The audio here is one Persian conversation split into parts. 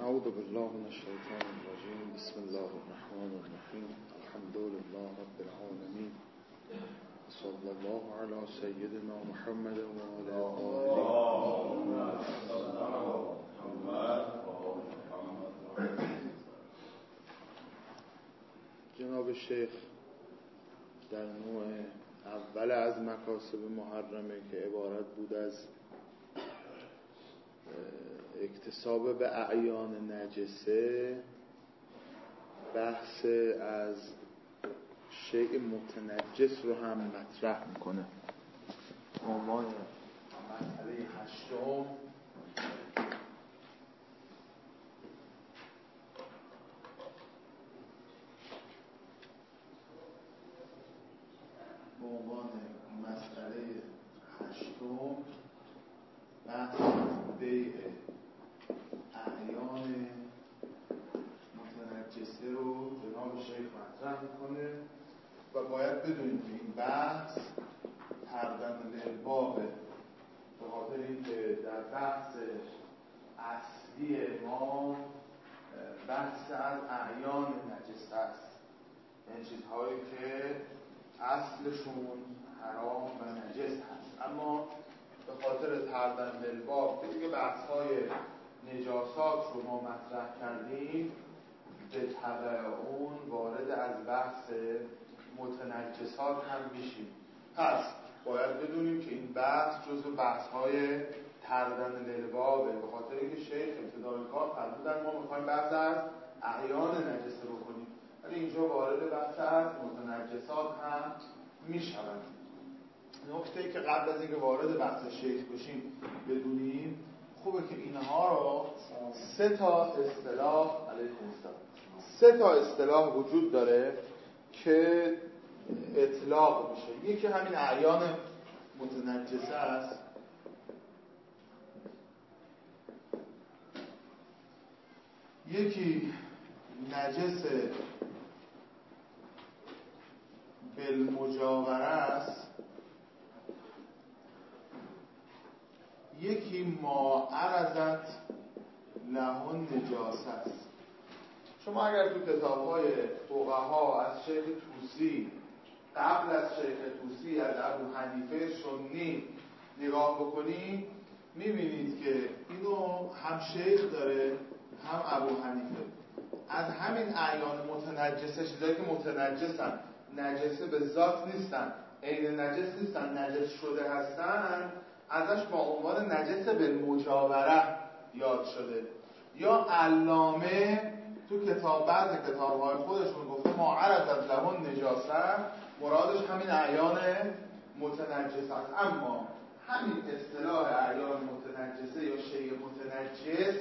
اعوذ بالله من الشیطان الرجیم. بسم الله الرحمن الرحیم. الحمد لله رب العالمین. صلی الله علی سیدنا محمد و علی آله. جناب شیخ در نوع اول از مکاسب محرمه که عبارت بود از اکتساب به اعیان نجسه، بحث از شیء متنجس رو هم مطرح میکنه. عنوان مسئله هشتم بحث بیع اعیان متنجسه رو جناب شیخ مطرح میکنه و باید بدونید که این بحث تردن للبابه، به خاطر اینکه در بحث اصلی ما بحث از اعیان نجسه است، یعنی چیزهایی که اصلشون حرام و نجس هست، اما به خاطر تردن للباب که دیگه بحث‌های نجاسات رو ما مطرح کردیم، به تبع اون وارد از بحث متنجسات هم میشیم. پس باید بدونیم که این بحث جزو بحث‌های تردن للبابه، به خاطر اینکه شیخ ابتدای کار فرمودن ما می‌خوایم بحث از اعیان نجسه بکنیم، ولی اینجا وارد بحث از متنجسات هم میشوند. نکته که قبل از اینکه وارد بحث شیخ بشیم بدونیم خوبه که اینها رو سه تا اصطلاح وجود داره که اطلاق میشه. یکی همین اعیان متنجسه است، یکی نجس بالمجاوره است، یکی ما عرضت له النجاسه است. شما اگر تو کتاب‌های فقها از شیخ طوسی، قبل از شیخ طوسی از ابو حنیفه سنی نگاه بکنید می‌بینید که اینو هم شیخ داره هم ابو حنیفه. از همین اعیان متنجسه، چیزایی که متنجسن، نجسه به ذات نیستن، عین نجس نیستن، نجس شده هستن، ازش با عنوان نجس بالمجاوره یاد شده. یا علامه تو بعض کتاب‌های خودشون گفته ما عرضت له النجاسه، مرادش همین اعیان متنجسه است. اما همین اصطلاح اعیان متنجسه یا شیء متنجس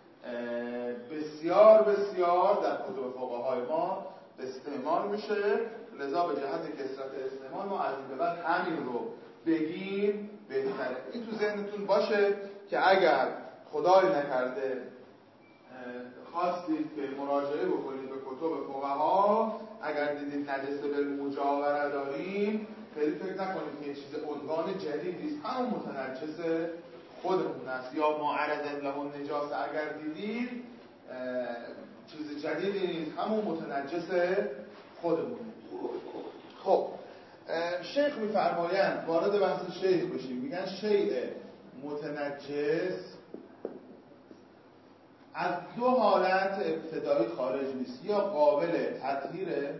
بسیار بسیار در کتب فقهای ما استعمال میشه، لذا به جهت کثرت استعمال ما از این به بعد همین رو بگیم بهتره. این تو ذهنتون باشه که اگر خدای نکرده خواستید که مراجعه بکنید به کتب فقها، اگر دیدید نجس بالمجاوره داریم، خیلی فکر نکنید که یه چیز عنوان جدیدی است، همون متنجس خودمون است. یا ما عرض له النجاسه اگر دیدید چیز جدیدی نیست، همون متنجس خودمون. خب شیخ می‌فرمایند وارد بحث شیخ بشیم، میگن شیء متنجس از دو حالت ابتدایی خارج نیست، یا قابل تطهیره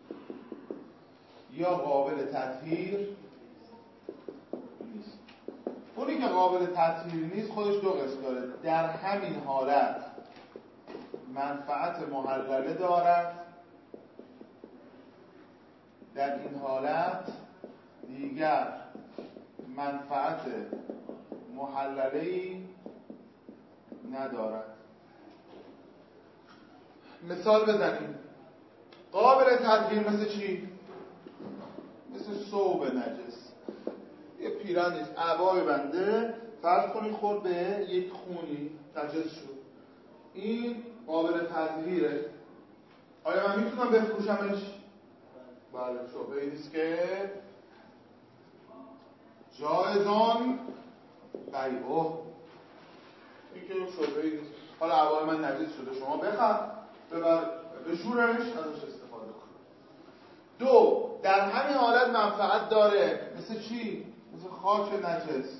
یا قابل تطهیر نیست. اونی که قابل تطهیر نیست خودش دو قسم داره. در همین حالت منفعت محلله دارد، در این حالت دیگر منفعت محلله‌ای ندارد. مثال بزنیم. قابل تطهیر مثل چی؟ مثل ثوب نجس. یه پیرهن عبای بنده فرض کنید خورد به یک خونی نجس شد، این قابل تطهیره. آیا من میتونم بفروشمش؟ بله، شبهه‌ای نیست که جایزان بیعه، این که شبهه‌ای نیست. حالا هوای من نجس شده، شما بخر، ببر به شورش ازش استفاده کن. دو، در همین حالت منفعت داره. مثل چی؟ مثل خاک نجس.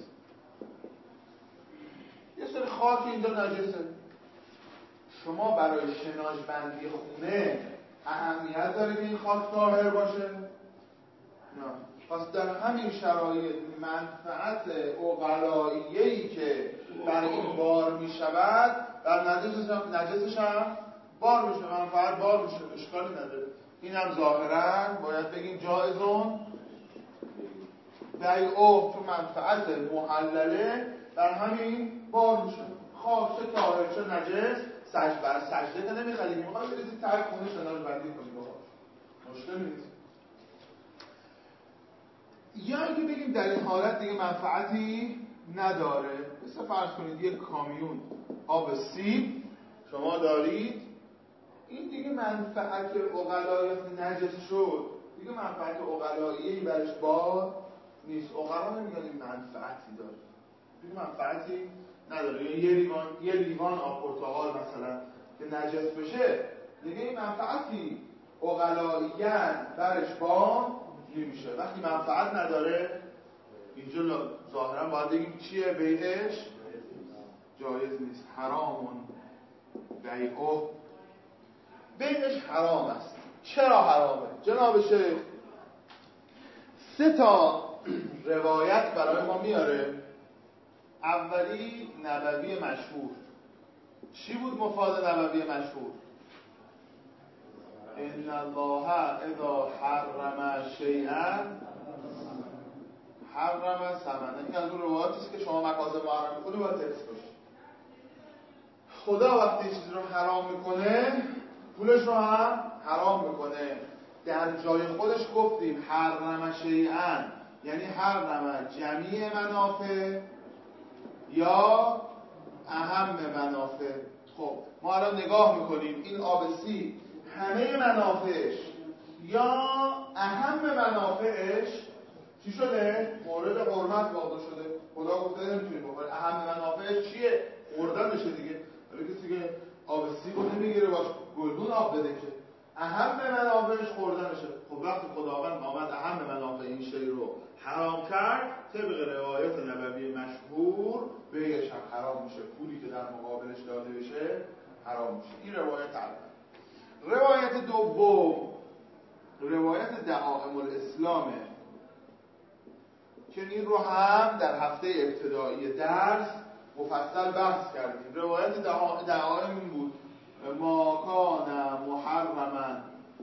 یه سری خاک اینجا نجسه، شما برای شناش بندی خونه اهمیت داره که این خاک طاهر باشه؟ نه. پس در همین شرایط منفعت عقلاییه‌ای که برای این بار می شود در نجسش هم بار میشه، منفعت بار میشه، اشکالی نداره. این هم ظاهرا باید بگیم جایزون بیعه، چون منفعت محلله در همین بار میشه. خاک چه طاهر چه نجس، برای سجده که نمیخرید، میخواید بریزید ته خونه شناش بندی کنید، مشکل نیست. یا اینکه بگیم در این حالت دیگه منفعتی نداره. مثل فرض کنید یک کامیون آب سیب شما دارید، این دیگه منفعت عقلایی نجس شد، دیگه منفعت عقلایی برش بار نیست. عقلا نمیگن این منفعتی داره، دیگه منفعتی نداره. یه لیوان آب پرتقال مثلا که نجس بشه، دیگه این منفعتی عقلایی‌اً برش بار نمیشه. وقتی منفعت نداره اینجا ظاهرا باید بگیم چیه؟ بیعش جایز نیست، حرامون بیعه، بیعش حرام است. چرا حرامه؟ جناب شیخ 3 روایت برای ما میاره. اولی نبوی مشهور. چی بود مفاد نبوی مشهور؟ ان الله اذا حرم شیئا حرم ثمنه. این از اون روایاتی است که شما مکاسب محرم می‌کنی باید حفظ باشی. خدا وقتی چیزی رو حرام میکنه پولش رو هم حرام میکنه. در جای خودش گفتیم حرم شیئا یعنی حرم جمیع منافع یا اهم منافع. خب ما الان نگاه میکنیم این آب سیب همه منافعش یا اهم منافعش چی شده؟ مورد حرمت واقع شده. خدا گفته نمیتونید بخورید. اهم منافعش چیه؟ خوردنشه دیگه. ولی کسی که آب سیب رو نمیگیره باش گلدون آب بده که اهم منافعش خوردنشه. خب وقتی خداوند آمد اهم منافع این شی رو حرام کرد، طبق روایت نبوی مشهور بیعش هم حرام میشه، پولی که در مقابلش داده بشه حرام میشه. این روایت اول. روایت دوم روایت دعائم الاسلامه که این رو هم در هفته ابتدایی درس مفصل بحث کردیم. روایت دعائم این بود: ما کان محرما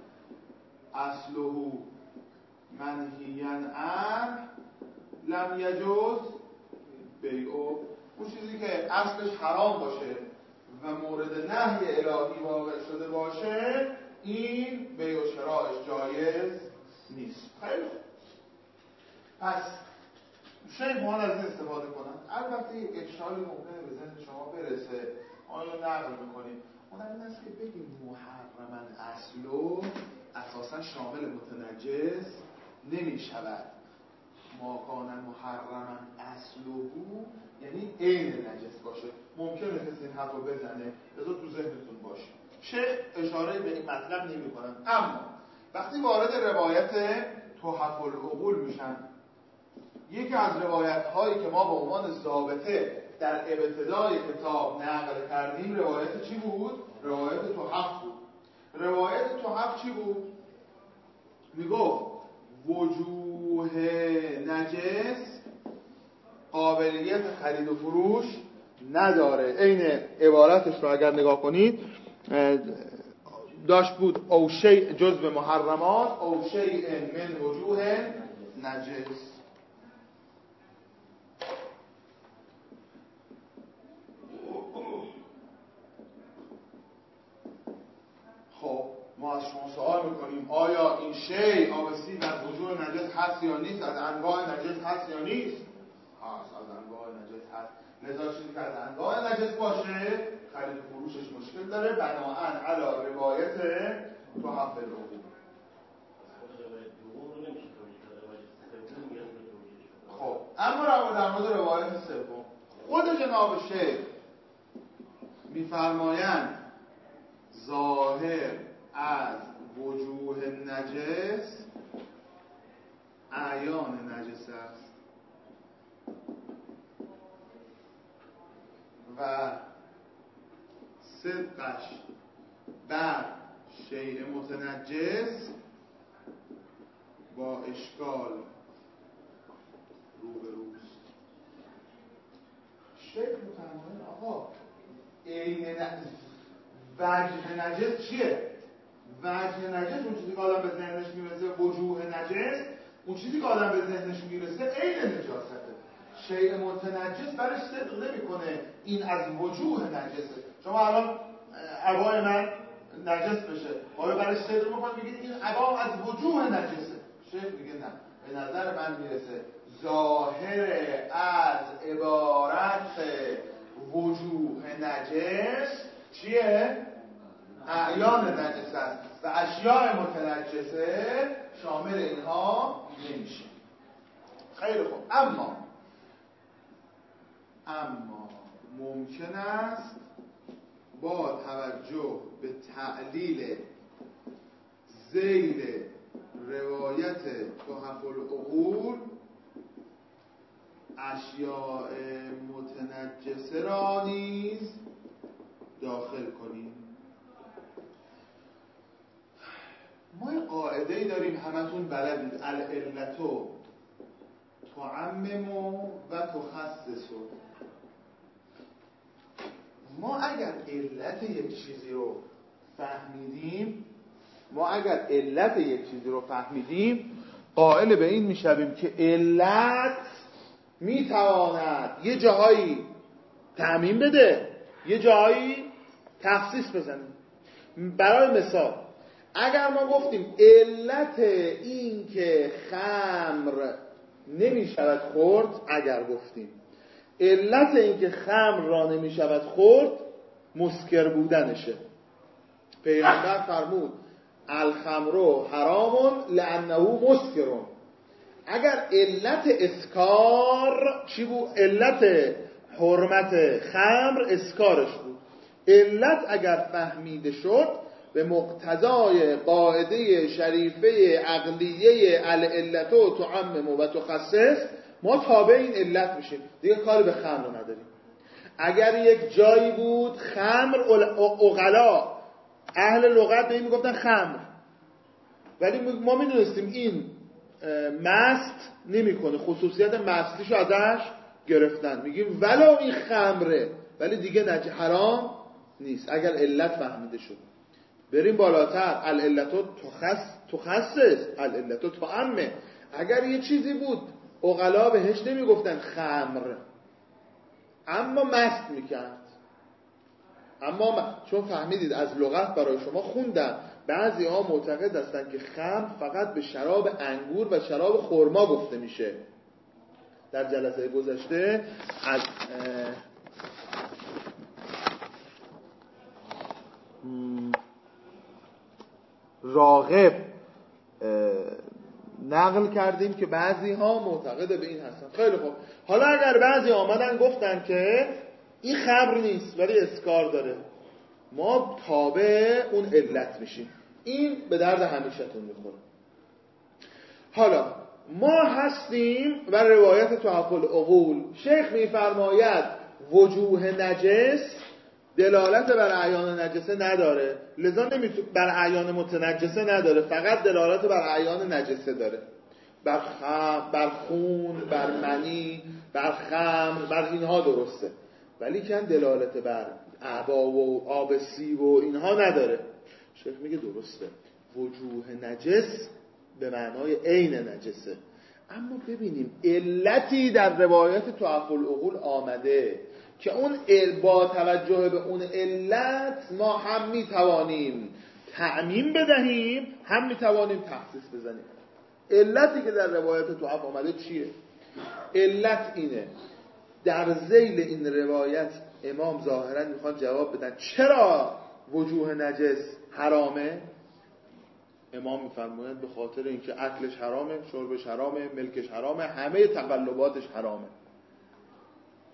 اصله منهیا عنه لم یجوز بیعه. اون چیزی که اصلش حرام باشه و مورد نهی الهی واقع شده باشه این بیع و شرایش جایز نیست. خیلی خوب. پس شیخ ما از این استفاده کنن. البته یک اشکالی ممکنه به ذهن شما برسه، آیا نقل میکنیم اون این است که بگیم محرما اصلو اساسا شامل متنجس نمی شود. ما کان محرما اصلو یعنی عین نجس باشه. ممکنه کسی این حرف رو بزنه، بذار تو ذهنتون باشه. شیخ اشاره به این مطلب نمی کنن. اما وقتی وارد روایت تحف العقول میشن، یکی از روایت هایی که ما به عنوان ضابطه در ابتدای کتاب نقل کردیم روایت چی بود؟ روایت تحف بود. روایت تحف چی بود؟ میگفت وجوه نجس قابلیت خرید و فروش نداره. عین عبارتش رو اگر نگاه کنید داشت بود او شیء جزء محرمات او شیء من وجوه نجس. خب ما از شما سوال میکنیم آیا این شیء آب سیب از وجوه نجس هست یا نیست؟ از انواع نجس هست یا نیست؟ هست، از انواع نجس هست. لذا چیزی که از انواع نجس باشه خرید و فروشش مشکل داره بناهن علی روایت تحف العقول. خب اما در مورد روایت سوم خود جناب شیخ میفرمایند ظاهر از وجوه نجس اعیان نجس است و صدقش بر شیء متنجس با اشکال روبروست. شیخ می‌فرماید آقا وجه نجس چیه؟ وجه نجس اون چیزی که آدم به ذهنش میرسه، وجوه نجس اون چیزی که آدم به ذهنش میرسه عین نجاسته. شیء متنجس برش صدق نمیکنه این از وجوه نجسه. شما الان عبای من نجس بشه، آیا برش صدق میکنه بگید این عبا از وجوه نجسه؟ شیخ میگه نه، به نظر من میرسه ظاهر از عبارت وجوه نجس چیه؟ اعیان نجس است و اشیاء متنجسه شامل اینها نمیشه. خیلی خوب. اما ممکن است با توجه به تعلیل ذیل روایت تحف العقول اشیاء متنجسه را نیز داخل کنیم. ما یه قاعده‌ای داریم همتون بلدید، العلتو تعمم و تخصص. ما اگر علت یک چیزی رو فهمیدیم قائل به این میشویم که علت میتواند یه جاهایی تعمیم بده، یه جاهایی تخصیص بزنه. برای مثال اگر ما گفتیم علت این که خمر نمیشود خورد، اگر گفتیم علت این که خمر را نمیشود خورد مسکر بودنشه، پیغمبر فرمود الخمر حرام لانه مسکرون. اگر علت اسکار چی بود؟ علت حرمت خمر اسکارش بود. علت اگر فهمیده شد به مقتضای قاعده شریفه عقلیه العلت تعمم و تخصص ما تابع این علت میشیم، دیگه کاری به خمر نداریم. اگر یک جایی بود خمر، عقلا اهل لغت به این میگفتن خمر، ولی ما میدونستیم این مست نمیکنه، خصوصیت مستیشو ازش گرفتن، میگیم ولو این خمره ولی دیگه حرام نیست اگر علت فهمیده شد. بریم بالاتر، العلت تخصص، العلت تعمم. اگر یه چیزی بود عقلا بهش نمیگفتن خمر اما مست میکرد، اما چون فهمیدید از لغت برای شما خوندم، بعضی ها معتقد هستن که خمر فقط به شراب انگور و شراب خرما گفته میشه. در جلسه گذشته از راغب نقل کردیم که بعضی ها معتقد به این هستن. خیلی خوب، حالا اگر بعضی آمدن گفتن که این خمر نیست ولی اسکار داره، ما تابع اون علت میشیم. این به درد همیشتون میخوره. حالا ما هستیم و روایت تحف العقول شیخ میفرماید وجوه نجس دلالت بر اعیان نجسه نداره، لذا بر اعیان متنجسه نداره، فقط دلالت بر اعیان نجسه داره، بر خون، بر منی، بر خمر، بر اینها درسته، ولی کن دلالت بر اعبا و آب سیب و اینها نداره. شیخ میگه درسته وجوه نجس به معنای عین نجسه، اما ببینیم علتی در روایت تحف العقول آمده که اون با توجه به اون علت ما هم میتوانیم تعمیم بدهیم هم میتوانیم تخصیص بزنیم. علتی که در روایت تحف آمده چیه؟ علت اینه، در ذیل این روایت امام ظاهرا میخوان جواب بدن چرا وجوه نجس حرامه. امام میفرمایند به خاطر اینکه اکلش حرامه، شربش حرامه، ملکش حرامه، همه تقلباتش حرامه.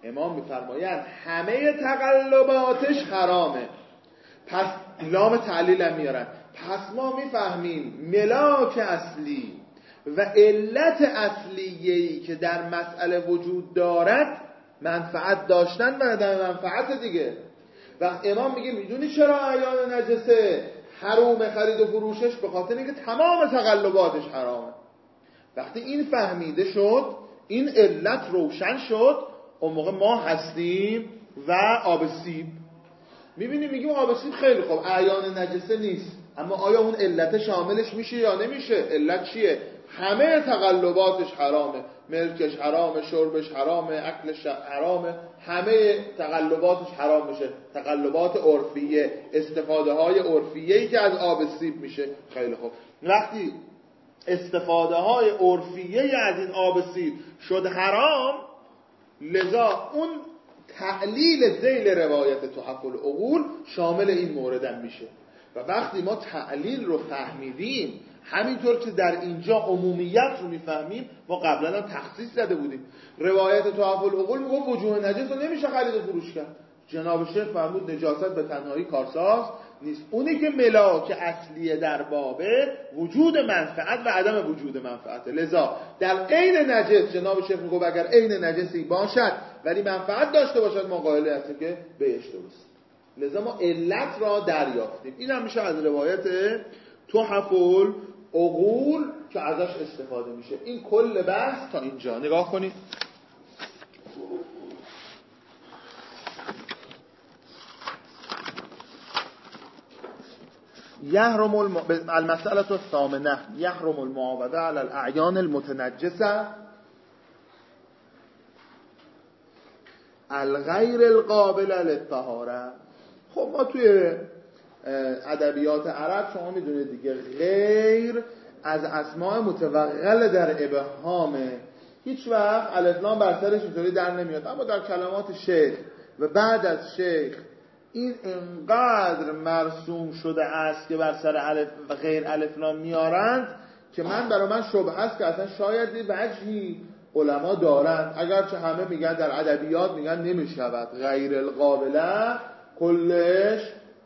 امام میفرمایند همه تقلباتش حرامه. پس لام تعلیل هم میارن. پس ما میفهمیم ملاک اصلی و علت اصلیه‌ای که در مسئله وجود دارد منفعت داشتن و عدم منفعت دیگه. و امام میگه میدونی چرا اعیان نجسه حرام خرید و فروشش؟ به خاطر اینکه تمام تقلباتش حرامه. وقتی این فهمیده شد، این علت روشن شد، اون موقع ما هستیم و آب سیب میبینیم میگیم آب سیب خیلی خوب اعیان نجسه نیست، اما آیا اون علت شاملش میشه یا نمیشه؟ علت چیه؟ همه تقلباتش حرامه، ملکش حرامه، شربش حرامه، اکلش حرامه، همه تقلباتش حرام میشه. تقلبات عرفیه، استفاده های عرفیه‌ای که از آب سیب میشه. خیلی خوب، وقتی استفاده های عرفیه از این آب سیب شد حرام، لذا اون تعلیل ذیل روایت تحف العقول شامل این موردم میشه. و وقتی ما تعلیل رو فهمیدیم، همینطور که در اینجا عمومیت رو میفهمیم، ما قبلا هم تخصیص زده بودیم. روایت تحف العقول میگه وجوه نجس رو نمیشه خرید و فروش کرد. جناب شیخ فرمود نجاست به تنهایی کارساز نیست. اونی که ملاک اصلیه در بابه وجود منفعت و عدم وجود منفعت. لذا در عین نجس جناب شیخ میگه اگر عین نجسی باشد ولی منفعت داشته باشد ما قائل هستیم که بهش درست. لذا ما علت را دریافتیم. این هم میشه از روایت تحف العقول که ازش استفاده میشه. این کل بحث تا اینجا. نگاه کنید. المسألة الثامنة يحرم المعاوضة على الأعيان المتنجسة الغیر القابل للطهاره. خب ما توی ادبیات عرب شما میدونید دیگه غیر از اسماء متوغل در ابهامه. هیچ وقت الف لام بر سرش اینطوری در نمیاد، اما در کلمات شیخ و بعد از شیخ این انقدر مرسوم شده است که بر سر الف و غیر الف لام میارند که برای من شبهه است که اصلا شاید وجهی علما دارند، اگرچه همه میگن در ادبیات میگن نمیشود غیر القابله کلش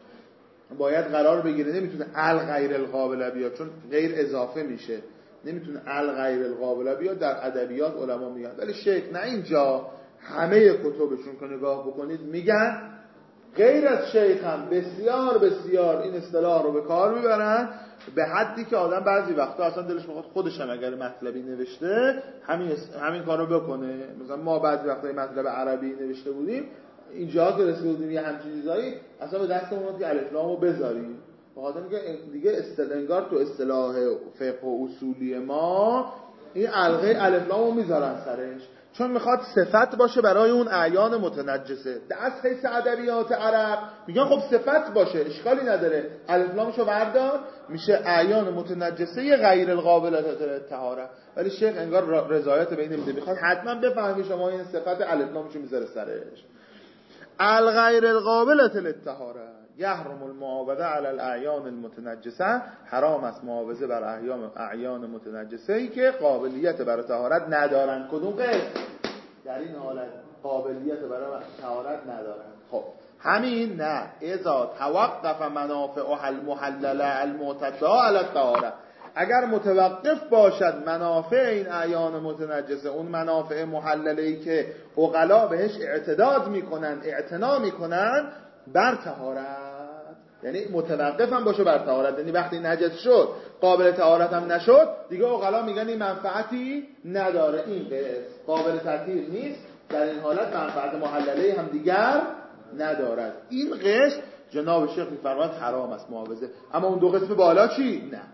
باید قرار بگیره، نمیتونه الغیر القابله بیاد چون غیر اضافه میشه، نمیتونه الغیر القابله بیاد. در ادبیات علما میگن، ولی شیخ نه اینجا همه کتبشون که نگاه بکنید میگن. غیر از شیخ هم بسیار بسیار این اصطلاح رو به کار میبرن، به حدی که آدم بعضی وقتا اصلا دلش میخواد خودش هم اگر مطلبی نوشته همین کارو بکنه. مثلا ما بعضی وقتا مطلب عربی نوشته بودیم، اینجا که رسیده بودیم یه همچین چیزایی اصلا به دستمون اومد که الف لامو بذاریم، بخاطر اینکه دیگه انگار تو اصطلاح فقه و اصولی ما این الف لامو میذارن سرش، چون میخواد صفت باشه برای اون اعیان متنجسه. از حیث ادبیات عرب میگن خب صفت باشه اشکالی نداره، الف لامشو بردار میشه اعیان متنجسه غیر القابل للطهاره. ولی شیخ انگار رضایت به این نمیده، میخواد حتما بفهمی شما این صفت الف لامشو میذاره سرش. الغیر القابل للطهاره یحرم المعاوضه علی الاعیان المتنجسه، حرام است معاوضه بر اعیان متنجسه ای که قابلیت برای طهارت ندارند. کدوم قسم؟ در این حالت قابلیت برای طهارت ندارند. خب همین نه اذا توقف منافعها المحلله المعتاده علی الطهاره، اگر متوقف باشد منافع این اعیان متنجسه، اون منافع محلله‌ای که عقلا بهش اعتداد میکنن اعتنا میکنن بر طهارت، یعنی متوقف هم باشه بر طهارت، یعنی وقتی نجس شد قابل طهارت هم نشد دیگه عقلا میگن این منفعتی نداره، این قابل تطهیر نیست، در این حالت منفعت محلله هم دیگر ندارد. این قسم جناب شیخ میفرماید حرام است معاوضه. اما اون دو قسم بالا چی؟ نه.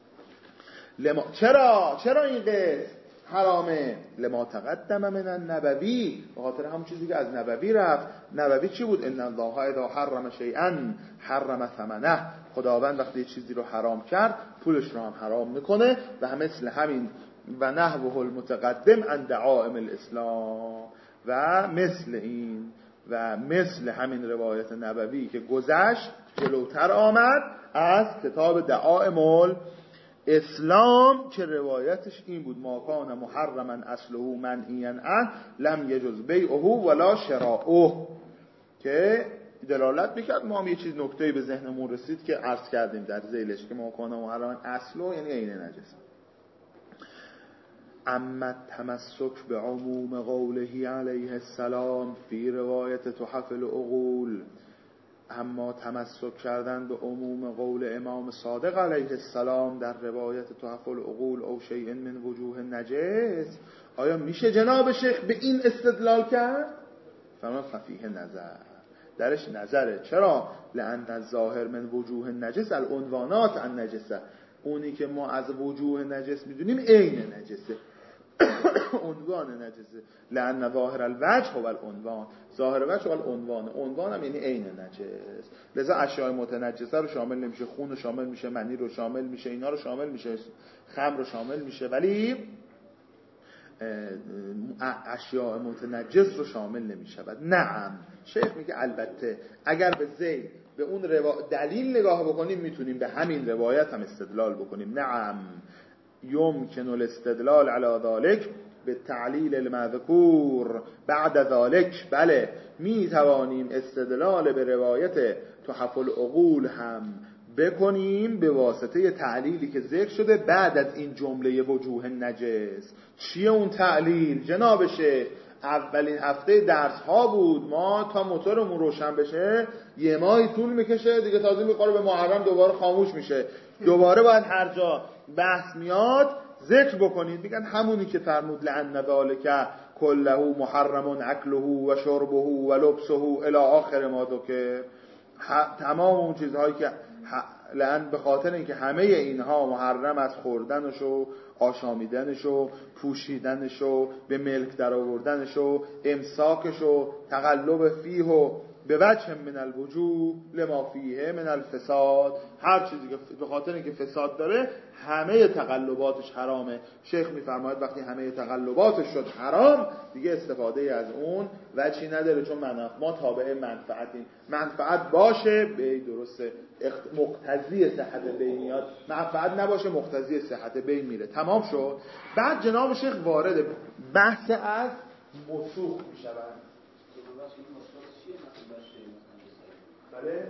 چرا این قسم حرامه؟ لما تقدم من النبوی، به خاطر همون چیزی که از نبوی رفت. نبوی چی بود؟ ان الله اذا حرم شیئا حرم ثمنه، خداوند وقتی یه چیزی رو حرام کرد پولش رو هم حرام میکنه. و مثل همین و نحوه المتقدم عن دعائم الاسلام، و مثل این و مثل همین روایت نبوی که گذشت جلوتر آمد از کتاب دعائم اسلام که روایتش این بود ما کان محرما اصله منعیا عنه لم یجوز بیعه ولا شراؤه، که دلالت میکرد. ما هم یه چیز نکته‌ای به ذهنمون رسید که عرض کردیم در ذیلش که ما کان محرما اصله یعنی عین نجس. اما تمسک به عموم قوله علیه السلام فی روایت تحف العقول، اما تمسک کردن به عموم قول امام صادق علیه السلام در روایت تحف العقول او شیء من وجوه نجس، آیا میشه جناب شیخ به این استدلال کرد؟ فرمان ففیه نظر، درش نظره. چرا؟ لأن الظاهر من وجوه نجس العنوانات النجسه، اونی که ما از وجوه نجس میدونیم عین نجسه، عنوان نجسه. لأن ظاهر الوجه هو العنوان، ظاهر وجه هو العنوان، عنوان هم یعنی عین نجس. لذا اشیاء متنجسه رو شامل نمیشه، خون رو شامل میشه، منی رو شامل میشه، اینا رو شامل میشه، خمر رو شامل میشه، ولی اشیاء متنجس رو شامل نمیشود. نعم، شیخ میگه البته اگر به ذیل به اون دلیل نگاه بکنیم میتونیم به همین روایت هم استدلال بکنیم. نعم یمکن الاستدلال علی ذلك به تعلیل المذکور بعد ذلك، بله میتوانیم استدلال به روایت تحف العقول هم بکنیم به واسطه تعلیلی که ذکر شده بعد از این جمله وجوه نجس. چیه اون تعلیل جناب شیخ؟ اولین هفته درس ها بود، ما تا موتورمون روشن بشه یه ماهی طول میکشه دیگه، تازه میخوره به محرم دوباره خاموش میشه، دوباره باید هر جا بحث میاد ذکر بکنید. میگن همونی که فرمود لأن ذلک کله محرم اکله و شربه و لبسه الی آخر ما ذکر، تمام اون چیزهایی که لأن به خاطر اینکه همه اینها محرم از خوردنش و آشامیدنش و پوشیدنش و به ملک در آوردنش و امساکش و تقلب فیه و به وجه من الوجوه لما فیه من الفساد، هر چیزی که به خاطر اینکه فساد داره همه تقلباتش حرامه. شیخ میفرماید وقتی همه تقلباتش شد حرام دیگه استفاده از اون وجهی نداره، چون ما تابع منفعتیم. منفعت باشه به درسته مقتضی صحت بین میاد، منفعت نباشه مقتضی صحت بین میره. تمام شد. بعد جناب شیخ وارد بحث از مسوخ میشوند. بله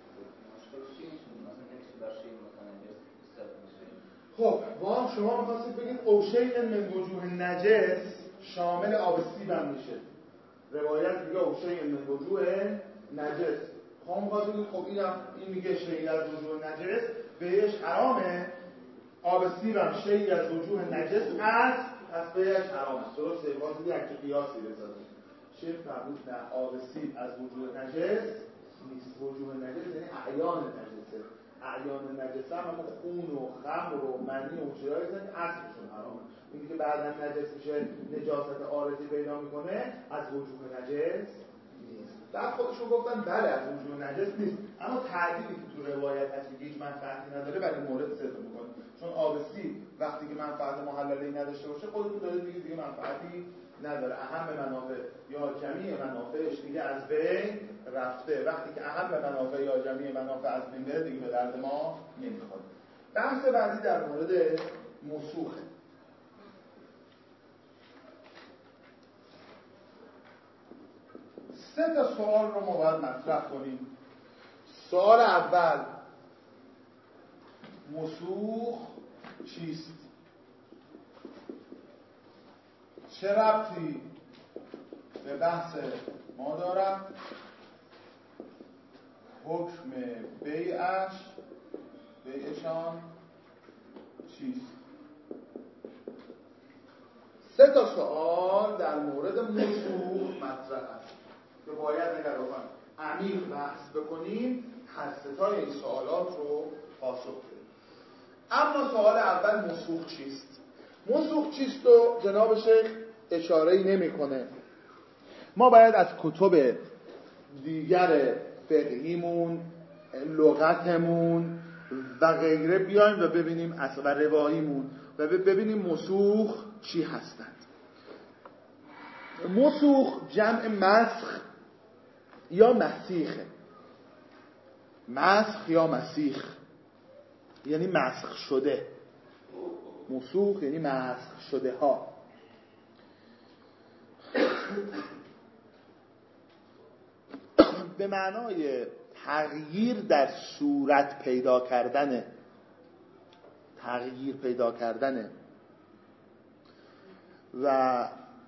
خب ما شما می‌خواستید بگید اوشیء من وجوه نجس شامل آب سیب هم میشه، روایت میگه اوشیء من وجوه نجس. خب می‌خواستید بگید خب این میگه شیء از وجوه نجس بهش حرامه، آب سیب هم شیء از وجوه نجس است پس بهش حرامه. درسته؟ واسه یک قیاسی بذارید. شیخ فرمود نه، آب سیب از وجوه نجس نیست. وجوه نجس یعنی اعیان نجسه. اعیان نجسه هم خون و خمر و منی و چیزایی هستن که اصلشون حرامه. اینی که بعدا نجس میشه نجاست عارضی پیدا میکنه از وجوه نجس نیست. بعد خودشون گفتن بله از وجوه نجس نیست، اما تعدیلی که تو روایت هست که هیچ منفعتی نداره برای مورد صدق میکنه، چون آب سیب وقتی که منفعت محللی نداشته باشه خودتون دارید میگید دیگه منفعتی نداره، اهم منافع یا جمعی منافعش دیگه از بین رفته. وقتی که اهم منافع یا جمعی منافع از بین بره دیگه به درد ما نمیخوره. بحث بعدی در مورد مسوخه. سه تا سوال رو ما باید مطرح کنیم. سوال اول، مسوخ چیست؟ چه ربطی به بحث ما دارد؟ حکم بیعشان چیست؟ سه تا سوال در مورد مسوخ مطرح است که باید اگر بخوایم عمیق بحث بکنیم هر سه تا این سوالات رو پاسخ بدیم. اما سوال اول، مسوخ چیست؟ مسوخ چیست و جناب شیخ اشاره‌ای نمی‌کنه. ما باید از کتب دیگر فقهیمون، لغتمون و غیره بیایم و ببینیم و رواییمون و ببینیم مسوخ چی هستند. مسوخ جمع مسخ یا مسیخه. مسخ یا مسیخ یعنی مسخ شده. مسوخ یعنی مسخ شده ها. به معنای تغییر در صورت پیدا کردن، تغییر پیدا کردن. و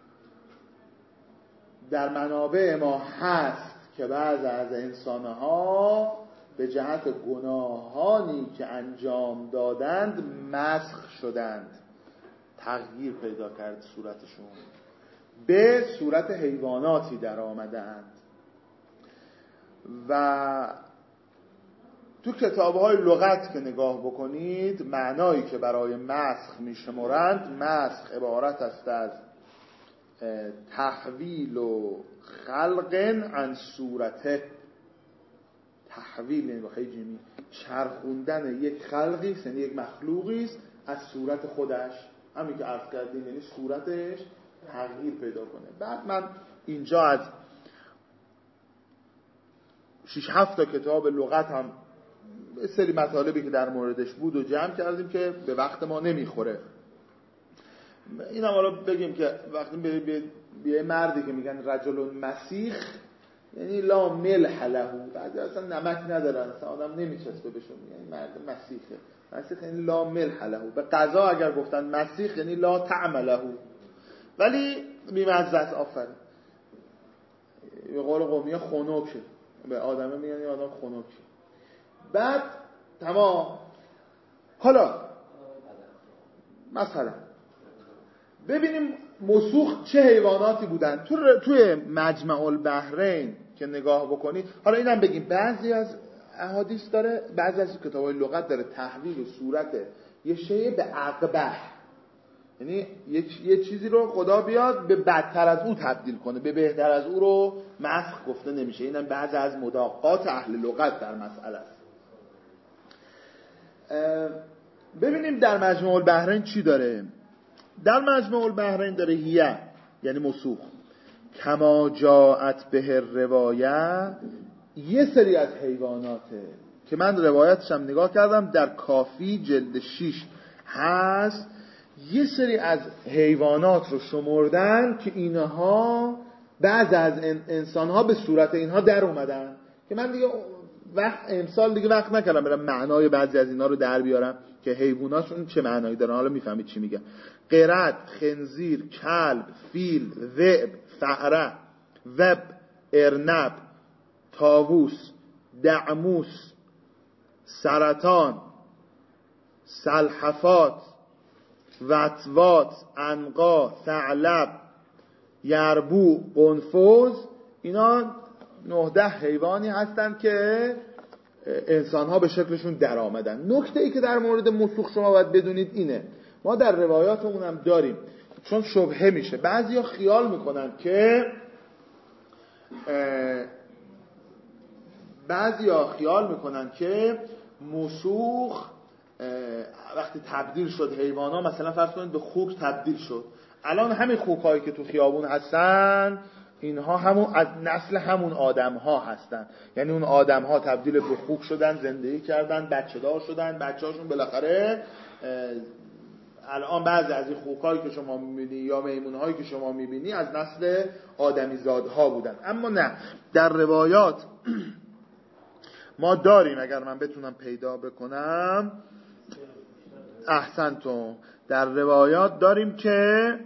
در منابع ما هست که بعض از انسانها به جهت گناهانی که انجام دادند مسخ شدند، تغییر پیدا کرد صورتشون، به صورت حیواناتی در آمدند. و تو کتاب‌های لغت که نگاه بکنید، معنایی که برای مسخ میشمرند، مسخ عبارت است از تحویل و خلق عن صورته. تحویل یعنی با خیلی جیمی چرخوندن یک خلقی، یعنی یک مخلوقی است از صورت خودش، همین که عرض کردیم، یعنی صورتش تغییر پیدا کنه. بعد من اینجا از 6-7 تا کتاب لغت هم یه سری مطالبی که در موردش بود و جمع کردیم که به وقت ما نمیخوره. این هم حالا بگیم که وقتی به یه مردی که میگن رجل مسیخ، یعنی لا ملح له، بعضی اصلا نمک ندارن، اصلا آدم نمیچسبه بهشون، یعنی مرد مسیخه. مسیخ یعنی لا ملح له. به غذا اگر گفتن مسیخ یعنی لا طعم له، ولی بی‌مزه است. آفرین. به قول قومی خنکه، به آدمه میگن این آدم خنکه. بعد تمام. حالا مثلا ببینیم مسوخ چه حیواناتی بودن. توی مجمع البحرین که نگاه بکنید، حالا اینم بگیم بعضی از احادیث داره، بعضی از کتاب‌های لغت داره تحویل و صورت یه شی به اقبح، یعنی یه چیزی رو خدا بیاد به بدتر از او تبدیل کنه، به بهتر از او رو مسخ گفته نمیشه. اینم بعضی از مداقات اهل لغت در مسئله است. ببینیم در مجمع البحرین چی داره. در مجمع البحرین داره هیه یعنی مسوخ، کما جاءت به روایه، یه سری از حیواناته که من روایتش هم نگاه کردم در کافی جلد 6 هست. یه سری از حیوانات رو شمردن که اینها بعض از انسانها به صورت اینها در اومدن، که من دیگه امسال دیگه وقت نکردم برم معنای بعضی از اینا رو در بیارم که حیواناتشون چه معنایی دارن. حالا میفهمید چی میگم. قرد، خنزیر، کلب، فیل، ذئب، فأره، وب، ارنب، طاووس، دعموس، سرطان، سلحفات، وطواط، عنقا، ثعلب، یربوع، قنفذ. اینا 9-10 حیوانی هستن که انسان‌ها به شکلشون در آمدن. نکته‌ای که در مورد مسوخ شما باید بدونید اینه، ما در روایاتمون هم داریم، چون شبهه میشه. بعضیا خیال میکنن که مسوخ وقتی تبدیل شد حیوانا، مثلا فرض کنید به خوک تبدیل شد، الان همین خوکایی که تو خیابون هستن اینها همون از نسل همون آدم‌ها هستن، یعنی اون آدم‌ها تبدیل به خوک شدن، زندگی کردن، بچه‌دار شدن، بچه‌هاشون بالاخره الان بعضی از این خوکایی که شما می‌بینی یا میمون‌هایی که شما می‌بینی از نسل آدمیزادها بودن. اما نه، در روایات ما داریم، اگر من بتونم پیدا بکنم، احسنتم، در روایات داریم که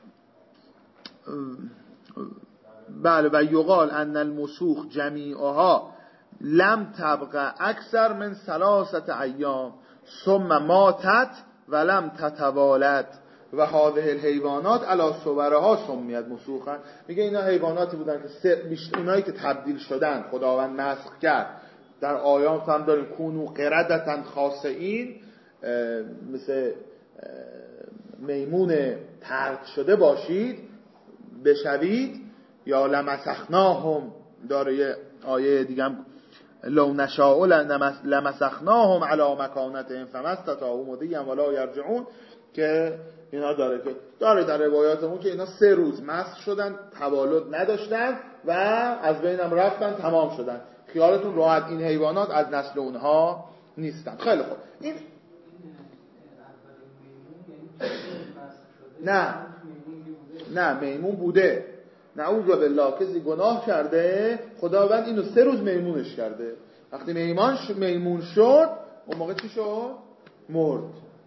بله، و یقال ان المسوخ جمیعها لم تبقى اکثر من 3 ایام ثم ماتت ولم تتوالد و هذه الحیوانات علی صورها سمیت مسوخا. میگه اینا حیواناتی بودن که اونایی که تبدیل شدن خداوند مسخ کرد. در آیات هم داریم کونو قردتن خاسئین، مثل میمون طرد شده باشید بشوید، یا لمسخناهم، داره یه آیه دیگه هم لو نشاء لمسخناهم علی مکانتهم فما استطاعوا مضیا ولا یرجعون، که اینا داره در روایاتمون که اینا 3 روز مسخ شدن، تولد نداشتن و از بینم رفتن، تمام شدن. خیالتون راحت، این حیوانات از نسل اونها نیستن. خیلی خوب، این نه میمون بوده. نعوذ بالله، کسی گناه کرده خداوند اینو 3 روز میمونش کرده. وقتی میمون شد اون موقع چی شد؟ مرد.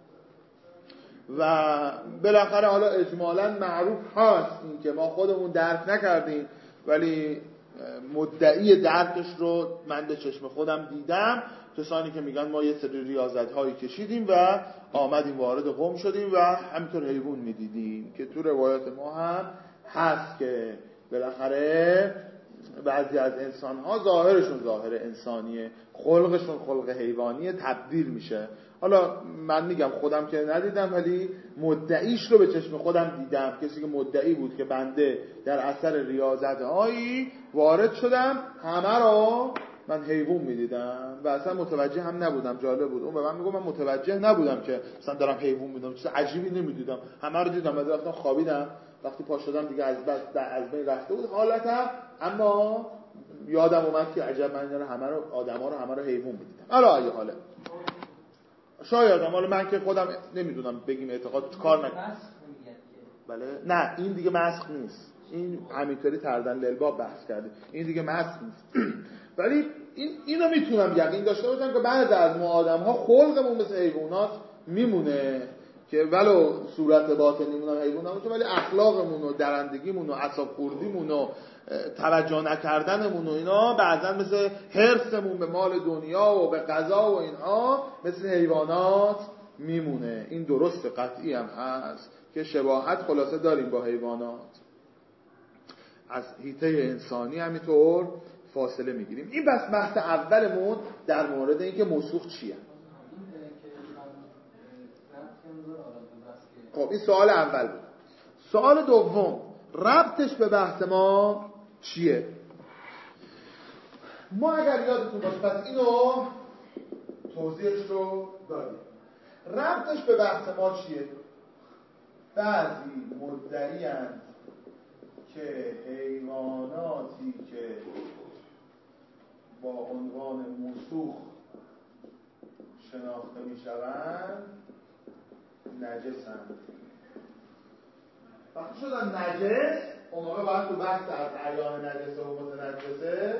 و بالاخره حالا اجمالاً معروف هست این که ما خودمون درک نکردیم، ولی مدعی درکش رو من به چشم خودم دیدم. کسانی که میگن ما یه سری ریاضت‌هایی کشیدیم و آمدیم وارد قم شدیم و همینطور حیوان میدیدیم، که تو روایات ما هم هست که بالاخره بعضی از انسان‌ها ظاهرشون ظاهر انسانیه، خلقشون خلق حیوانیه، تبدیل میشه. حالا من میگم خودم که ندیدم، ولی مدعیش رو به چشم خودم دیدم. کسی که مدعی بود که بنده در اثر ریاضت‌هایی وارد شدم، همه رو من حیوان میدیدم و اصلا متوجه هم نبودم. جالب بود، اون به من میگه من متوجه نبودم که مثلا دارم حیوان میدم، چیز عجیبی نمیدیدم، همه رو دیدم. بعد رفتم خوابیدم، وقتی پا شدم دیگه از بین رفته بود حالتم، اما یادم اومد که عجب من همه رو آدما رو همه رو حیوان میدیدم. حالا ای حاله شایدم، حالا من که خودم نمیدونم بگیم اعتقاد کار نکنم. بله نه این دیگه مسخ نیست، این همینطوری تردن للباب بحث کرده، این دیگه مسخ نیست. ولی اینو میتونم یقین داشته باشم که بعضی از ما آدم‌ها خلقمون مثل حیوانات میمونه، که ولو صورت باطنیمون هم حیوان نباشه، ولی اخلاقمون و درندگیمون و اعصاب خوردیمون و توجه نکردنمون و اینا بعضا مثل حرصمون به مال دنیا و به قضا و اینها مثل حیوانات میمونه. این درست قطعی هم هست که شباهت خلاصه داریم با حیوانات، از حیطه انسانی همینطور فاصله میگیریم. این بس بحث اولمون در مورد اینکه مسوخ چیه. خب این سوال اول بود. سوال دوم، ربطش به بحث ما چیه؟ ما اگر یادتون باشه پس اینو توضیحش رو دادیم. ربطش به بحث ما چیه؟ بعضی مدعی هستند که حیواناتی که با عنوان مسوخ شناخته می شوند نجسند. وقتی شدن نجس، اون موقع باید تو بحث از اعیان نجسه و متنجسه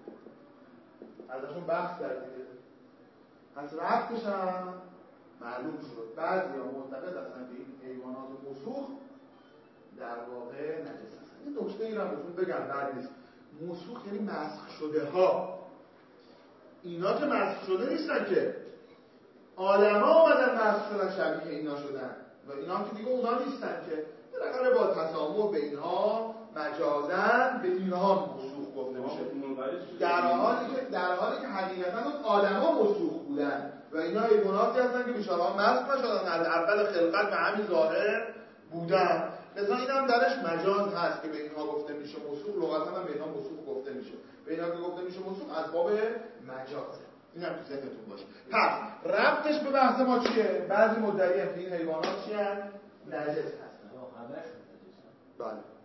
ازشون بحث کردیم. از ربطش هم معلوم شد. بعضی ها معتقد هستن که این حیوانات مسوخ در واقع نجس هستن. این نکته ای رو بهتون بگم بعد نیست. مسوخ یعنی مسخ شده ها. اینا که مسخ شده نیستن، که آدم ها آمدن مسخ شدن، شبیه اینا شدن و اینا هم که دیگه اونا نیستن، که بالاخره با تسامح به اینها مجازن به اینها مسوخ گفته میشه، در حالی که حقیقتا اون آدما مسوخ بودن و اینا حیواناتی هستن که بیچاره‌ها مسخ نشدن، از اول خلقت به همین ظاهر بودن. مثلا این هم درش مجاز هست که به اینها گفته میشه مسوخ، لغتا هم به اینها مسوخ گفته میشه، به اینها که گفته میشه مسوخ از باب مجازه. این هم تو ذهنتون باشه. پس ربطش به بحث ما چیه؟ بعضی مدعی هستن این حیوانات چی هستن؟ نجس هستن. بله.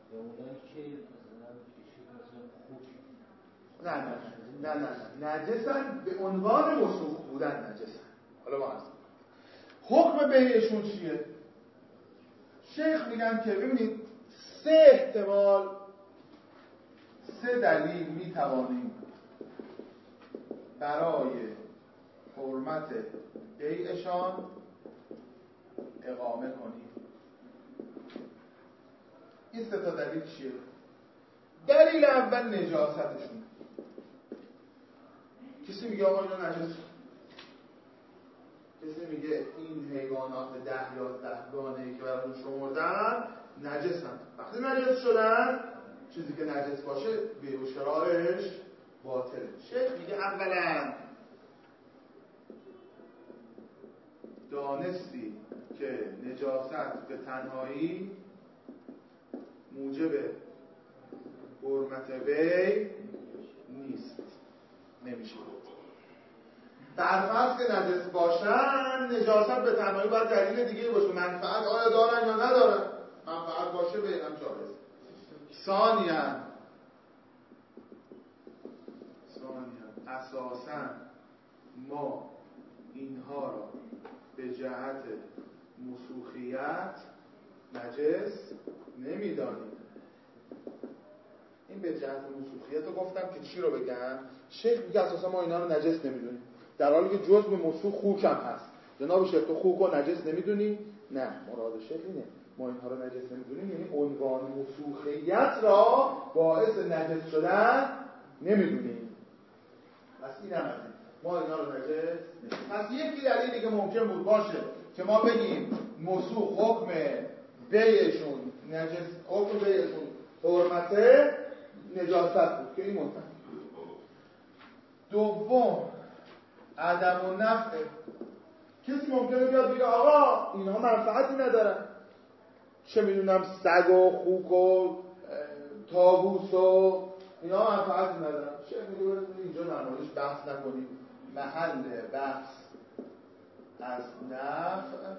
نه نجسن به عنوان مسوخ بودن نجسن. حالا ما هستیم حکم بهشون چیه؟ شیخ میگن که ببینید 3 احتمال، 3 دلیل میتوانیم برای حرمت بیعشان اقامه کنیم. این 3 تا دلیل چیه؟ دلیل اول نجاستشون. کسی میگه آقا اینا نجس، کسی میگه این حیوانات 10 یا 11 گانه‌ای که براتون شمردن نجسن. وقتی نجس شدن، چیزی که نجس باشه به و شرارش باطله. شیخ میگه اولا دانستی که نجاست به تنهایی موجب حرمت بی نیست، نمیشه. برفرض که نجس باشن، نجاست به تنهایی باید دلیل دیگه باشه. منفعت آیا دارن یا ندارن؟ منفعت باشه به هم جایز. ثانیاً اساساً ما اینها را به جهت مسوخیت نجس نمیدانید. این به جهت موسوخیت رو گفتم که چی رو بگم. شیخ میگه اساسا ما اینا رو نجس نمیدونیم، در حالی که جزء موسوخ خوک هم هست. جناب شیخ تو خوک رو نجس نمیدونی؟ نه، مراد شیخ اینه ما اینها رو نجس نمیدونیم، یعنی عنوان موسوخیت را باعث نجس شدن نمیدونیم. پس این هم هست ما اینا رو نجس نمیدونیم. پس یکی دلیلی که ممکن بود باشه که ما بگیم موسوخ حکم بیعشون نجس، حکم بیعشون حرمت نجاست بود که این مطمئن. دوم عدم و نفع. کسی ممکنه بیاد بگه آقا اینها منفعتی ندارن، چه میدونم سگ و خوک و طاووس و اینا منفعتی ندارن، چه میدونم اینجا در موردش بحث نکنیم. محل بحث از نفع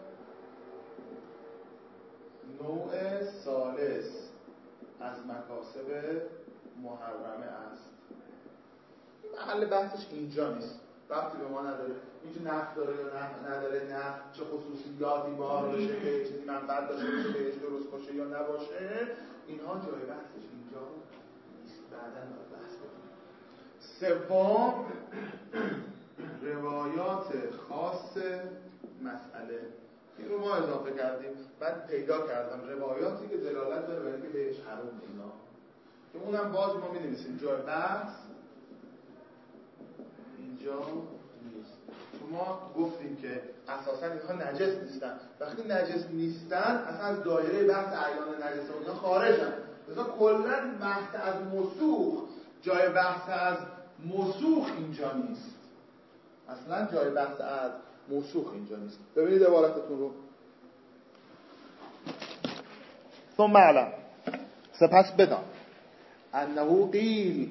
نوع ثالث از مکاسب محرمه است. محل بحثش اینجا نیست، ربطی به ما نداره اینجا نفع داره یا نفع نداره، نفع چه خصوصیاتی بار باشه که چیزی منفعت داشته باشه بهش درست باشه یا نباشه، اینها جای بحثش اینجا نیست، بعداً بحث کنیم. سوم روایات خاص مسئله. این رو ما اضافه کردیم، بعد پیدا کردم روایاتی که دلالت داره برای که بهش حرام اینا، که اونم باز ما می‌نویسیم جای بحث اینجا نیست. چون ما گفتیم که اساسا اینها نجس نیستن، وقتی نجس نیستن اصلا از دایره بحث اعیان نجس و اینا خارجن. لذا کلا بحث از مسوخ جای بحث از مسوخ اینجا نیست، اصلا جای بحث از مسوخ اینجا نیست. ببینید عبارتتون رو. ثم علم، سپس بدان انه قیل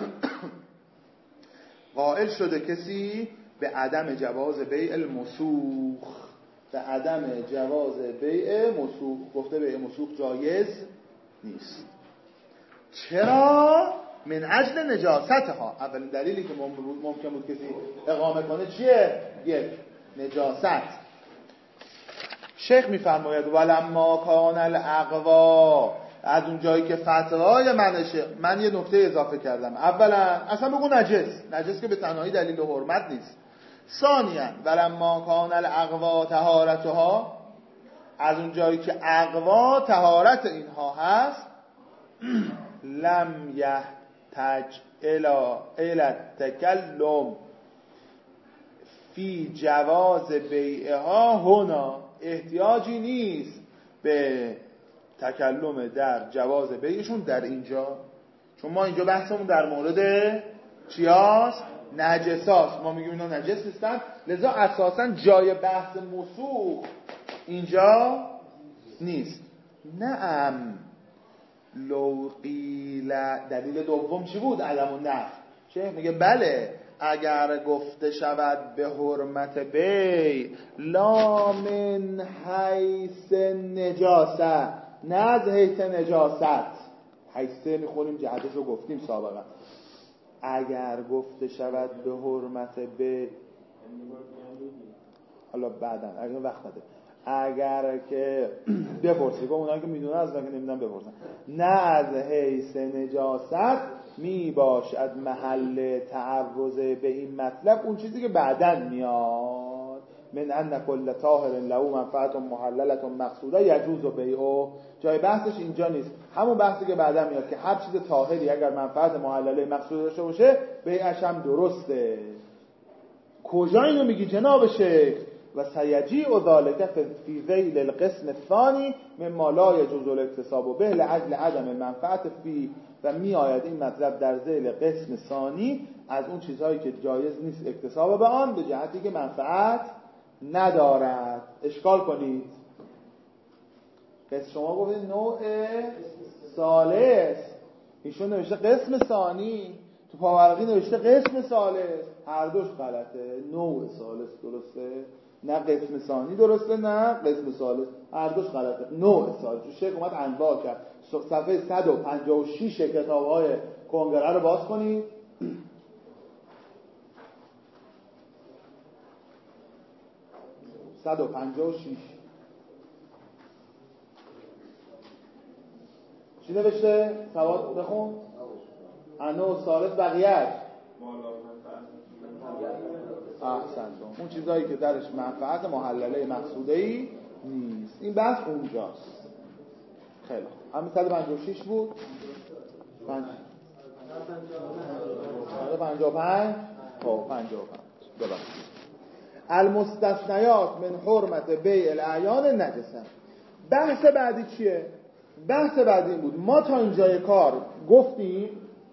قائل شده کسی به عدم جواز بیع المسوخ، به عدم جواز بیع مسوخ، گفته بیع مسوخ جایز نیست. چرا؟ من اجل نجاستها. اولین دلیلی که ممکن بود کسی اقامه کنه چیه؟ یک، نجاست. شیخ میفرماید ولما کان الاقوا، از اون جایی که فتوای منشه، من یه نکته اضافه کردم. اولا اصلا بگو نجس که به تنهایی دلیل حرمت نیست. ثانیا ولما کان الاقوا طهارتها، از اون جایی که اقوا طهارت اینها هست، لم یحتاج الی التکلم فی جواز بیعها هنا، احتیاجی نیست به تکلم در جواز بیعشون در اینجا، چون ما اینجا بحثمون در مورد چیاست؟ نجساست. ما میگیم اینا نجس نیستن، لذا اساسا جای بحث مسوخ اینجا نیست. نعم لو قیل، دلیل دوم چی بود؟ عدم النفع. چه میگه؟ بله اگر گفته شود به حرمت بیع لا من حیث نجاست، نه از حیث نجاست، حیثه میخونیم جهتش رو گفتیم سابقا. اگر گفته شود به حرمت بیع، حالا بعداً اگر وقت نده، اگر که بپرسی با اونایی که میدونن از اونایی که نمیدونن بپرسن، نه از حیث نجاست می باشد محل تعرض به این مطلب اون چیزی که بعداً میاد، من ان کل طاهر له منفعت محللة مقصوده یجوز بیعه. جای بحثش اینجا نیست، همون بحثی که بعداً میاد که هر چیز طاهری اگر منفعت محلله مقصوده داشته باشه بیعش هم درسته. کجا اینو میگی جناب شیخ؟ و سیجیء ذلک فی ذیل القسم الثانی مما لا یجوز الاکتساب به لعجل عدم منفعت فی، و می آید این مطلب در ذیل قسم ثانی از اون چیزهایی که جایز نیست اکتساب به آن به جهتی که منفعت ندارد. اشکال کنید. قسم شما گفتید نوع ثالث، ایشون نوشته قسم ثانی، تو پاورقی نوشته قسم ثالث، هر دوش غلطه. نوع ثالث درسته، نه قسم ثانی درسته نه قسم ثالث، هر دوش غلطه. نوع ثالث. شیخ اومد انواع کرد. صفحه 156 کتاب‌های کنگره رو باز کنید. چی نوشته؟ سواد بخون. انو ثالث بقیه‌اش احسنتون، اون چیزایی که درش منفعت محلله مقصوده‌ای نیست. این بحث اونجاست. خیلی خوب. همین 156 بود. 55 خب 55 ببخشید. المستثنیات من حرمت بیع الاعیان نجسه. بحث بعدی چیه؟ بحث بعدی این بود ما تا اینجای کار گفتیم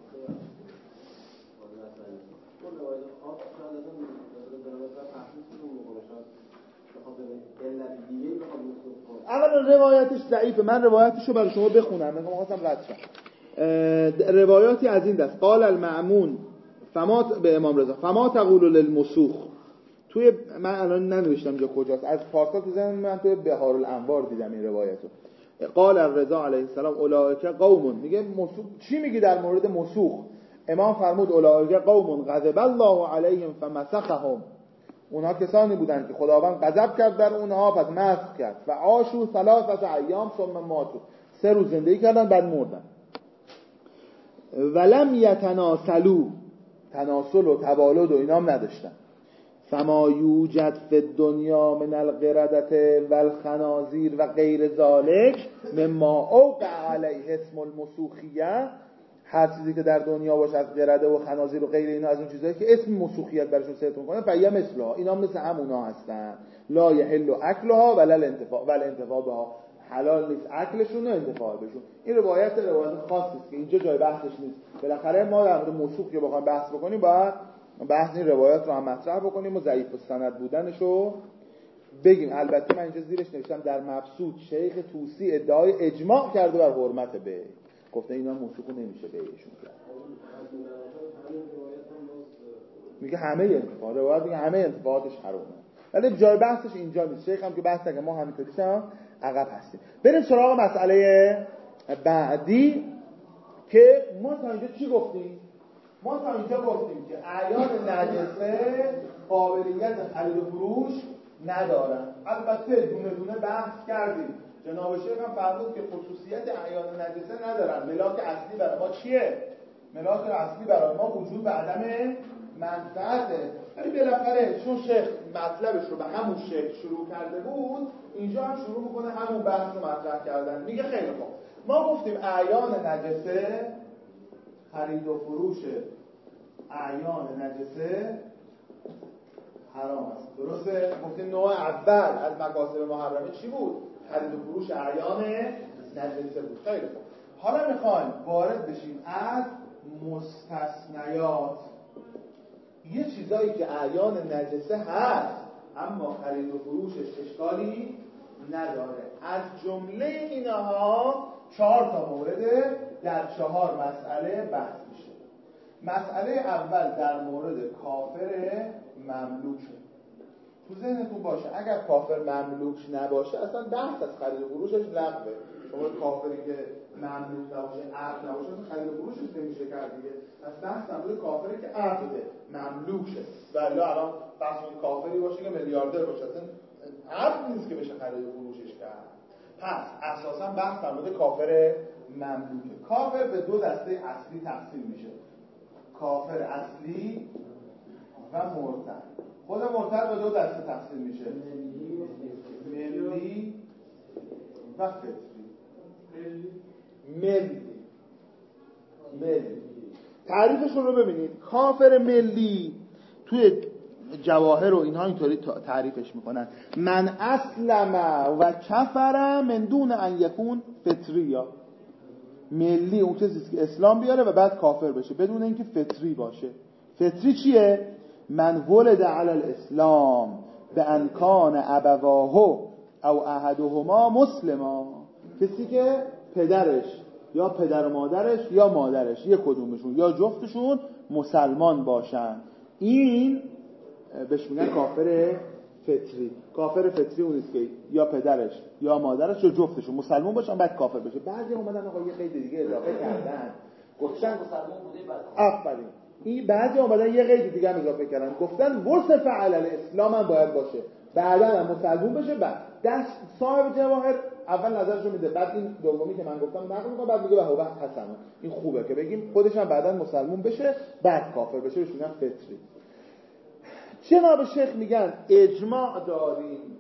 اولا روایتش ضعیفه. من روایتشو برای شما بخونم، من خواستم رد شم. روایاتی از این دست قال المأمون فما به امام رضا فما تقول للمسوخ. توی من الان ننوشتم جا کجاست، از پارسال تو ذهنم من توی بهار الانوار دیدم این روایتو. قال الرضا علیه السلام اولئک قوم، میگه مسوخ چی میگی در مورد مسوخ؟ امام فرمود اولئک قوم غضب الله علیهم فمسخهم. اونها کسانی بودند که خداوند غضب کرد بر اونها پس مسخ کرد. و عاشوا 3 ایام ثم ماتوا، 3 روز زندگی کردن بعد مردن. ولم یتناسلوا، تناسل و توالد و اینا هم نداشتن. فما یوجد فی الدنیا من القردة والخنازیر و غیر ذالک مما اوقع علیه اسم المسوخیه. هر چیزی که در دنیا باشه از قرده و خنازیر و غیر اینا، از اون چیزایی که اسم مسوخیت براشون صرف می‌کنه، فیا مثلها، اینا مثل همونا هستن. لا یحل اکلها ولا الانتفاع بها، حلال نیست اکلشون و انتفاع بهشون. این روایت خاصی است که اینجا جای بحثش نیست. بالاخره ما در مورد مسوخ که بخوایم بحث بکنیم باید بحث این روایات رو هم مطرح بکنیم و ضعیف السند بودنشو بگیم. البته من اینجا زیرش نوشتم در مبسوط شیخ طوسی ادعای اجماع کرده بر حرمت بیع، گفته اینا مسوخ نمیشه بیعشون کرد. میگه همه انتفاع، روایت میگه همه انتفاعاتش حرامه، ولی جای بحثش اینجا نیست. شیخ هم که بحث نگه، ما همینطوری عقب هستیم. بریم سراغ مسئله بعدی که ما تا اینجا چی گفتیم؟ ما تا اینجا گفتیم که اعیان نجسه قابلیت خرید و فروش ندارن. البته دونه دونه بحث کردیم. جناب شیخ هم فرمود که خصوصیت اعیان نجسه ندارن. ملاک اصلی برای ما چیه؟ ملاک اصلی برای ما وجود و عدم منفعته. ولی بالاخره چون شیخ مطلبش رو به همون شکل شروع کرده بود، اینجا هم شروع میکنه همون بحث رو مطرح کردن. میگه خیلی خوب، ما گفتیم اعیان نجسه، خرید و فروش اعیان نجسه حرام است. درسته؟ گفتیم نوع اول از مکاسب محرمه چی بود؟ خرید و فروش اعیان نجسه بود. خیلی خوب، حالا میخوایم وارد بشیم از مستثنیات. یه چیزایی که اعیان نجسه هست اما خرید و فروشش اشکالی نداره. از جمله اینها 4 تا مورد در 4 مسئله بحث میشه. مسئله اول در مورد کافر مملوکه. تو ذهنتون باشه اگر کافر مملوک نباشه اصلا بحث از خرید و فروشش لغوه. شما کافری که مملوک نباشه، عبد نباشه، اصلا خرید و فروشش نمیشه کرد دیگه. پس بحث در مورد کافری که عبده، مملوکه. ولی الان بحث کافری باشه که میلیاردر باشه، اصلا عبد نیست که بشه خرید و فروشش کرد. پس اساسا بحث در مورد کافر مملوکه. کافر به 2 دسته اصلی تقسیم میشه: کافر اصلی و مرتد. خود مرتد به 2 دسته تقسیم میشه: ملی و فطری. ملی تعریفشون رو ببینید. کافر ملی توی جواهر و اینها اینطوری تعریفش میکنن: من اسلم و کفر من دون ان یکون فطریا. ملی اون کسی که اسلام بیاره و بعد کافر بشه بدون اینکه فطری باشه. فطری چیه؟ من ولد علی الاسلام به ان کان ابواه او احدهما مسلما. کسی که پدرش یا پدر و مادرش یا مادرش یک کدومشون یا جفتشون مسلمان باشن، این بهش میگن کافر فطری. کافر فطری اون است که یا پدرش یا مادرش یا جفتشون مسلمان باشن بعد کافر بشه. بعضی اومدن آقا یه قید دیگه اضافه کردن، گفتن مسلمان بوده بعد آفرین این بعضی اومدن یه قید دیگه هم اضافه کردن، گفتن وصف علی الاسلام هم باید باشه، بعدا هم مسلمون بشه. بعد دست صاحب جواهر اول نظرشو میده، بعد این دومی که من گفتم نقل میکنه، بعد میگه به هو حسن. این خوبه که بگیم خودش هم بعدا مسلمون بشه بعد کافر بشه، بهش میگن فطری. جناب شیخ میگن اجماع داریم،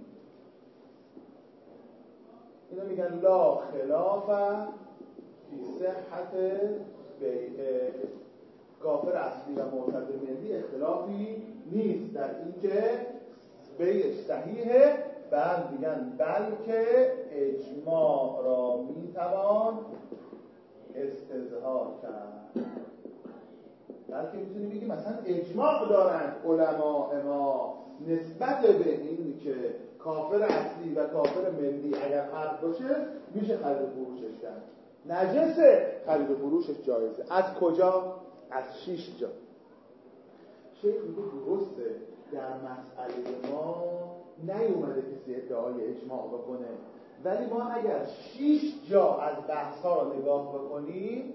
اینا میگن لا خلاف فی صحت بیع کافر اصلی و معتد ملی، اختلافی نیست در اینکه بیعش صحیحه. بعد میگن بلکه اجماع را میتوان استظهار کرد، بلکه میتونیم بگیم مثلا اجماع دارن علماء ما نسبت به این که کافر اصلی و کافر ملی اگر حق باشه میشه خرید و فروشش کرد، نجسه خرید و فروشش جایزه. از کجا؟ از 6 جا. شیخ میگه درسته در مسئله ما نیومده کسی ادعای اجماع بکنه، ولی ما اگر 6 جا از بحث‌ها رو نگاه بکنیم،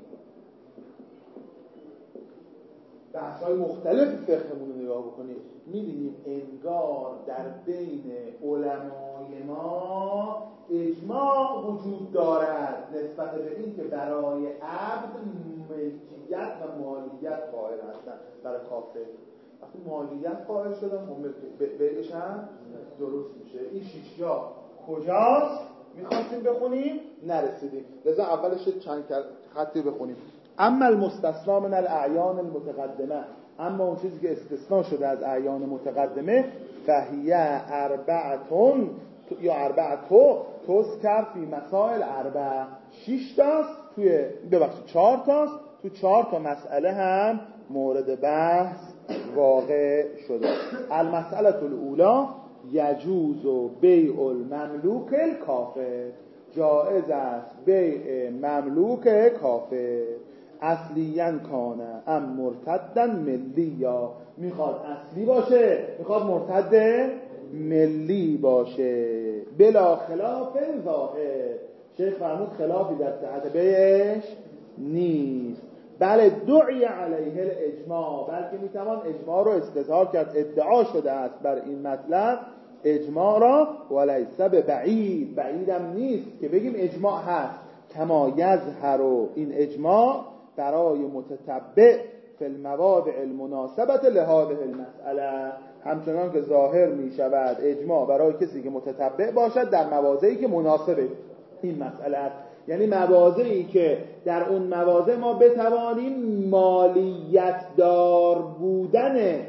بحث‌های مختلف فقهمون رو نگاه بکنیم، می‌بینیم انگار در بین علمای ما اجماع وجود دارد نسبت به این که برای عبد ملکیت و مالیت قائل هستند. برای کافر وقتی مالیت قائل شدن بیعش هم درست میشه. این 6 جا کجاست؟ می‌خواستیم بخونیم نرسیدیم، لذا اولش چند خطی بخونیم. اما المستثنا من الاعیان المتقدمه، اما اون چیزی که استثناء شده از اعیان متقدمه، فهیه اربعتون یا اربعتو تذکر فی مسائل اربع، 6 تاست توی 4 تاست تو 4 تا مسئله هم مورد بحث واقع شده. المسئله الاولی یجوز بیع المملوک الکافر، جائز است بیع مملوک کافر، اصلیاً کانه ام مرتدن ملی، یا میخواد اصلی باشه میخواد مرتد ملی باشه، بلا خلاف ظاهر. شیخ فرمود خلافی در صحت بیعش نیست. بله دعی علیه الاجماع، بلکه میتوان اجماع رو استظهار کرد، ادعا شده است بر این مطلب اجماع را، ولیس بعید، بعیدم نیست که بگیم اجماع هست. کما یظهر، این اجماع برای متتبع فی المواضع المناسبه لهذه المسئله، همچنان که ظاهر می شود اجماع برای کسی که متتبع باشد در مواضعی که مناسب این مسئله است، یعنی مواضعی که در اون مواضع ما بتوانیم مالیت دار بودن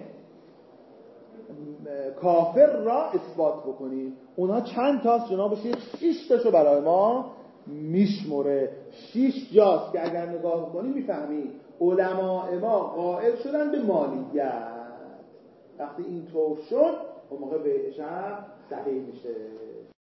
کافر را اثبات بکنیم. اونها چند تاست جناب شیخ؟ 6 تاشو برای ما میشمره. 6 جاست که اگر نگاه کنیم میفهمیم علماء ما قائل شدن به مالیت. وقتی این طور شد اون موقع بیعش صحیح میشه.